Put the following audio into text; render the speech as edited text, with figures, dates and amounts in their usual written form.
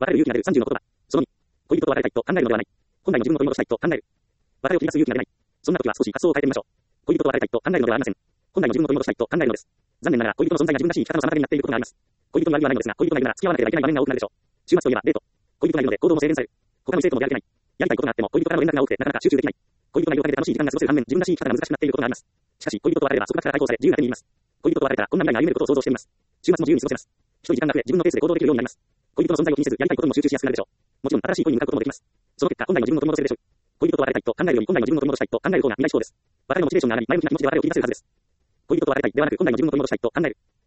別れる勇気が出る30の言葉。その2、恋人と別れたいと考えるのではない。本来の自分を取り戻したいと考える。別れを切り出す勇気が出ない。そんな時は少し発想を変えてみましょう。恋人と別れたいと考えるのではありません。本来の自分を取り戻したいと考えるのです。残念ながら恋人の存在が自分らしい生き方の妨げになっていることがあります。恋人には意味はないのですが、恋人がいるなら付き合わなければいけない場面が多くなるでしょう。週末といえばデート。恋人がいるので行動も制限される。他の異性とも出会えてない。やりたいことがあっても恋人からの連絡が多くてなかなか集中できない。恋人がいるおかげで楽しい時間が過ごせる反面、自分らしい生き方が難しくなっていることがあります。しかし恋人と別れれば束縛から解放され自由な手に入ります。恋人と別れたらこんな未来が歩めることを想像してみます。週末も自由に過ごせます。一人時間が増え、自分のペースで行動できるようになります。恋人の存在を気にせずやりたいことにも集中しやすくなるでしょう。もちろん新しい恋に向かうこともできます。その結果、本来の自分を取り戻せるでしょう。恋人と別れたいと考えるより本来の自分を取り戻したいと考える方が未来志向です。別れのモチベーションが上がり、前向きな気持ちで別れを切り出せるはずです。恋人と別れたいではなく本来の自分を取り戻したいと考える。